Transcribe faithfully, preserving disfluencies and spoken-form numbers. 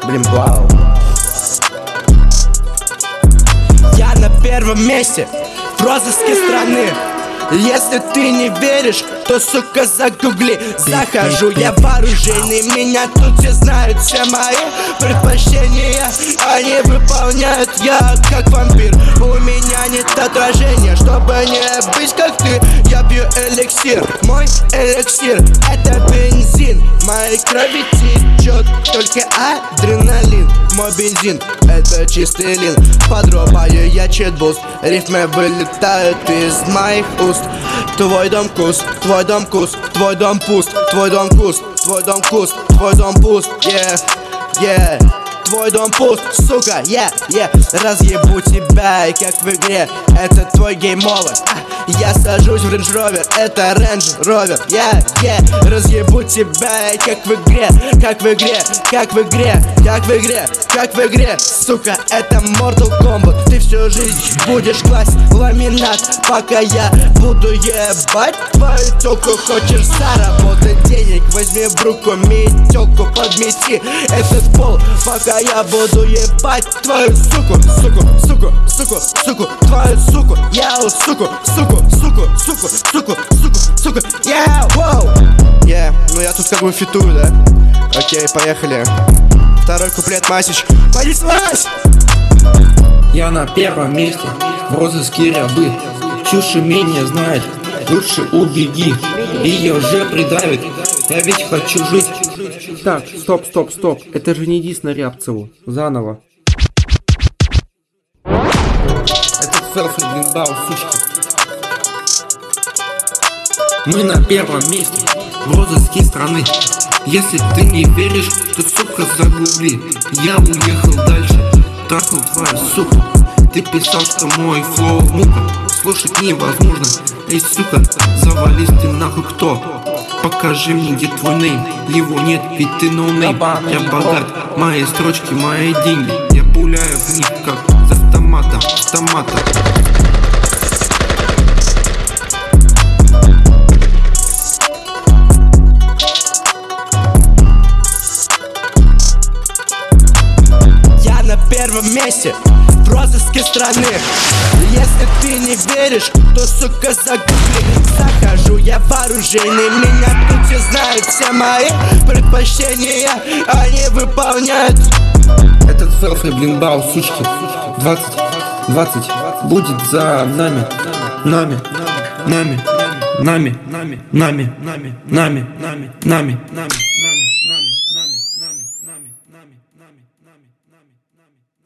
Блин, вау. Я на первом месте в розыске страны. Если ты не веришь, то, сука, загугли. Захожу я вооруженный, меня тут все знают. Все мои предпочтения они выполняют. Я как вампир, у меня нет отражения. Чтобы не быть как ты, я пью эликсир. Мой эликсир — это бензин. В моей крови течет только адреналин. Мой бензин — это чистый лин. Подрубаю я читбуст, рифмы вылетают из моих уст. Твой дом куст, твой дом куст, твой дом пуст, твой дом куст, твой дом куст, твой дом пуст, yeah, yeah. Твой дом пуст, сука, yeah, yeah. Разъебу тебя, и как в игре, это твой гейм-овер. Я сажусь в Range Rover, это Range Rover, yeah, yeah. Разъебу тебя, и как в игре, как в игре, как в игре, как в игре, как в игре. Сука, это Mortal Kombat. Ты всю жизнь будешь класть ламинат, пока я буду ебать твою тёлку. Хочешь заработать денег, возьми в руку метелку, подмети этот пол, пока я буду ебать твою суку, суку, суку, суку, суку, твою суку, яу, суку, суку, суку, суку, суку, суку, суку, яу, воу. Yeah, ну я тут как бы фитую, да? Окей, поехали. Второй куплет, Масич. Понеслась! Я на первом месте в розыске рабы. Чушь менее знает, лучше убеги. Ее уже придавит, я ведь хочу жить. Так, стоп, стоп, стоп. Это же не дис на Рябцеву. Заново. Этот селфи, блин, бау, сучки. Мы на первом месте в розыске страны. Если ты не веришь, то, сука, загугли. Я уехал дальше, трахнул твою суку. Ты писал, что мой флоу мука, слушать невозможно. Эй, сука, завались ты нахуй кто? Покажи мне, где твой нейм. Его нет, ведь ты ноунейм. Я богат, мои строчки, мои деньги. Я пуляю в них, как с автомата, автомата. Я на первом месте в розыске страны. Если ты не веришь, то, сука, загугли. Захожу я вооруженный, меня тут все знают. Все мои предпочтения они выполняют. Этот селфи, блин, бау, сучки. Двадцать, двадцать будет за нами, нами, нами, нами, нами, нами, нами, нами, нами, нами, нами.